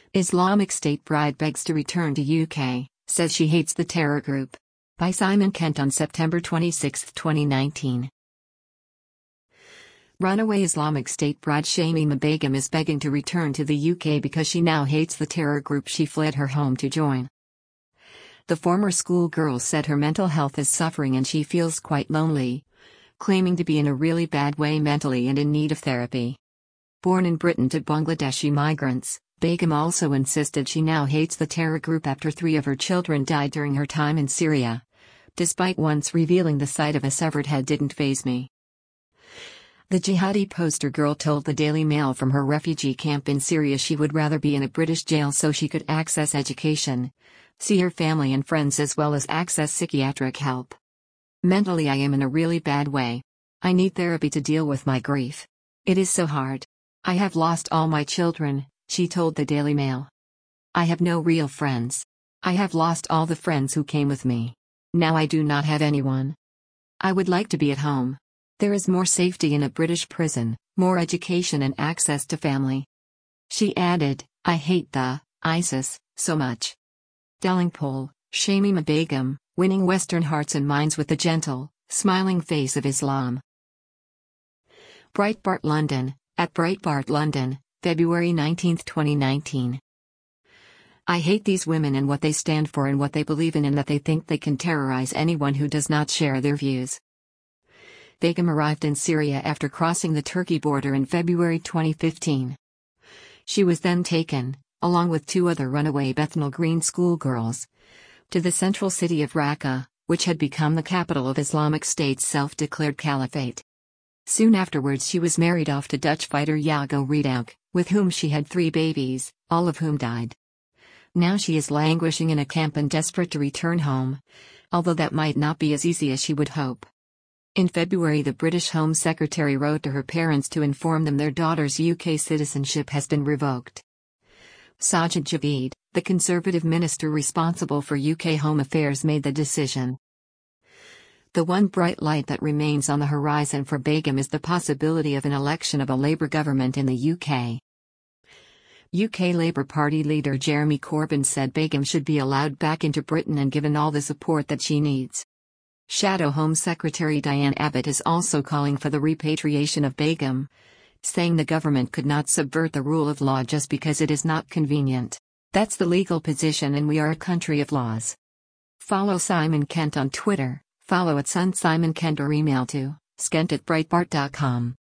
Islamic State bride begs to return to UK, says she hates the terror group. By Simon Kent on September 26, 2019. Runaway Islamic State bride Shamima Begum is begging to return to the UK because she now hates the terror group she fled her home to join. The former schoolgirl said her mental health is suffering and she feels quite lonely, claiming to be in a really bad way mentally and in need of therapy. Born in Britain to Bangladeshi migrants, Begum also insisted she now hates the terror group after 3 of her children died during her time in Syria. Despite once revealing the sight of a severed head didn't faze me. The jihadi poster girl told the Daily Mail from her refugee camp in Syria she would rather be in a British jail so she could access education, see her family and friends as well as access psychiatric help. Mentally I am in a really bad way. I need therapy to deal with my grief. It is so hard. I have lost all my children, she told the Daily Mail. I have no real friends. I have lost all the friends who came with me. Now I do not have anyone. I would like to be at home. There is more safety in a British prison, more education and access to family. She added, I hate the ISIS so much. Delingpole, Shamima Begum, winning Western hearts and minds with the gentle, smiling face of Islam. Breitbart London, at Breitbart London, February 19, 2019. I hate these women and what they stand for and what they believe in and that they think they can terrorize anyone who does not share their views. Begum arrived in Syria after crossing the Turkey border in February 2015. She was then taken, along with 2 other runaway Bethnal Green schoolgirls, to the central city of Raqqa, which had become the capital of Islamic State's self-declared caliphate. Soon afterwards she was married off to Dutch fighter Jago Redouw, with whom she had 3 babies, all of whom died. Now she is languishing in a camp and desperate to return home, although that might not be as easy as she would hope. In February the British Home Secretary wrote to her parents to inform them their daughter's UK citizenship has been revoked. Sajid Javid, the Conservative minister responsible for UK Home Affairs, made the decision. The one bright light that remains on the horizon for Begum is the possibility of an election of a Labour government in the UK. UK Labour Party leader Jeremy Corbyn said Begum should be allowed back into Britain and given all the support that she needs. Shadow Home Secretary Diane Abbott is also calling for the repatriation of Begum, saying the government could not subvert the rule of law just because it is not convenient. That's the legal position and we are a country of laws. Follow Simon Kent on Twitter, follow @SunSimonKent or email to skent@breitbart.com.